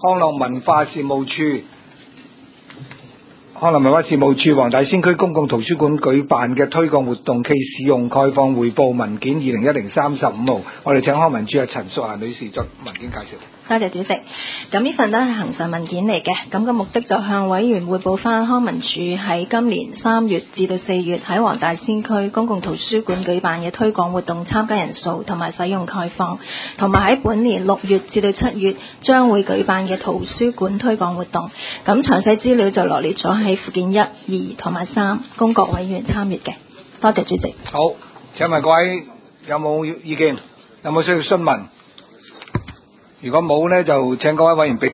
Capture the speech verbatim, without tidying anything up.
康樂文化事務處、康樂文化事務處黃大仙區公共圖書館舉辦嘅推廣活動暨使用概況匯報文件二零一零三十五號，我哋請康文署陳淑嫻女士作文件介紹。 多謝主席。咁呢份都係恒常文件嚟嘅，咁個目的就向委員匯報翻康文署喺今年三月至到四月喺黃大仙區公共圖書館舉辦嘅推廣活動參加人數同埋使用概況，同埋喺本年六月至到七月將會舉辦嘅圖書館推廣活動。咁詳細資料就羅列咗喺附件一、二同埋三，供各委員參閱嘅。多謝主席。 好，請問各位有冇意見？有冇需要詢問？如果冇呢，就請各位委員俾